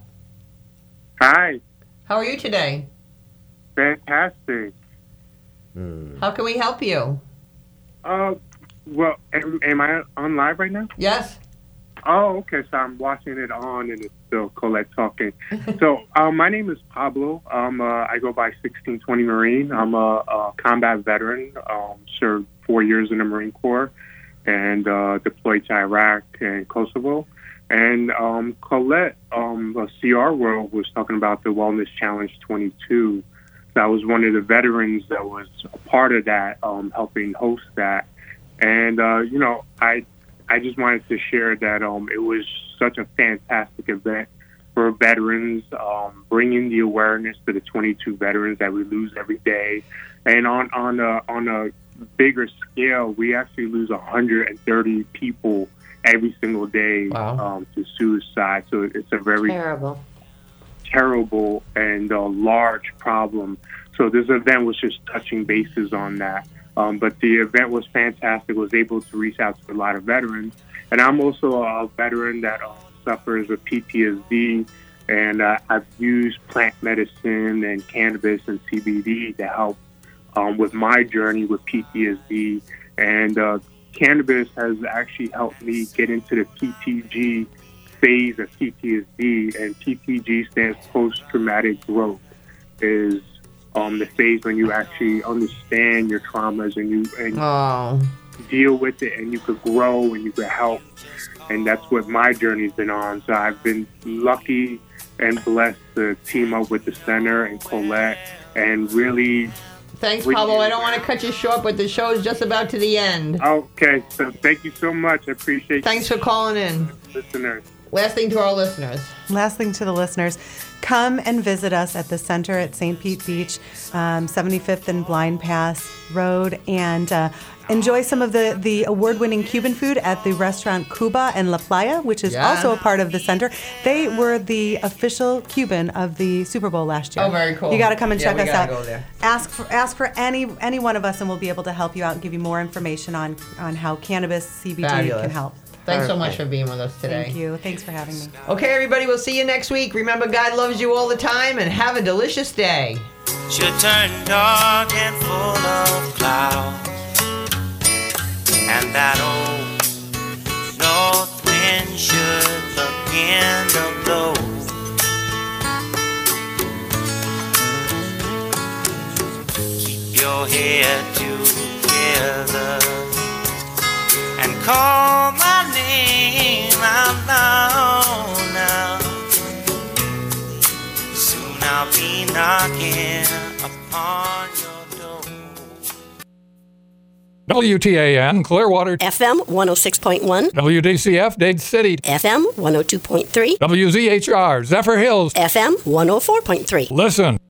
Hi. How are you today? Fantastic. How can we help you? Uh, well, am, am I on live right now? Yes. Oh, okay. So I'm watching it on, and it's still Colette talking. so, um, my name is Pablo. Um, uh, I go by sixteen twenty Marine. I'm a, a combat veteran. Um, served four years in the Marine Corps, and uh, deployed to Iraq and Kosovo. And um, Colette, um, of C R World, was talking about the Wellness Challenge twenty-two. That was one of the veterans that was a part of that, um, helping host that. And, uh, you know, I I just wanted to share that um, it was such a fantastic event for veterans, um, bringing the awareness to the twenty-two veterans that we lose every day. And on, on, a, on a bigger scale, we actually lose one hundred thirty people every single day Wow. um, to suicide. So it's a very Terrible. terrible and uh, large problem. So this event was just touching bases on that. Um, but the event was fantastic. Was able to reach out to a lot of veterans. And I'm also a veteran that uh, suffers with P T S D. And uh, I've used plant medicine and cannabis and C B D to help um, with my journey with P T S D. And uh, cannabis has actually helped me get into the P T G phase of P T S D, and P T G stands post-traumatic growth, is um, the phase when you actually understand your traumas and you and Oh. deal with it, and you could grow and you could help. And that's what my journey's been on. So I've been lucky and blessed to team up with the center and Colette and really... Thanks, With Pablo. you. I don't want to cut you short, but the show is just about to the end. Okay, so thank you so much. I appreciate Thanks for calling in. listeners. Last thing to our listeners. Last thing to the listeners, come and visit us at the center at Saint Pete Beach, um, seventy-fifth and Blind Pass Road, and uh, enjoy some of the, the award-winning Cuban food at the restaurant Cuba in La Playa, which is Yeah. also a part of the center. They were the official Cuban of the Super Bowl last year. Oh, very cool. You got to come and Yeah, check we us gotta out. go there. Ask for ask for any any one of us, and we'll be able to help you out and give you more information on on how cannabis C B D Fabulous. can help. Thanks so much for being with us today. Thank you. Thanks for having me. Okay, everybody, we'll see you next week. Remember, God loves you all the time, and have a delicious day. Should turn dark and full of clouds, and that old north wind should begin to blow. Keep your head together and call my name out loud now. Soon I'll be knocking upon your door. W T A N, Clearwater. F M one oh six point one. W D C F, Dade City. F M one oh two point three. W Z H R, Zephyr Hills. F M one oh four point three. Listen.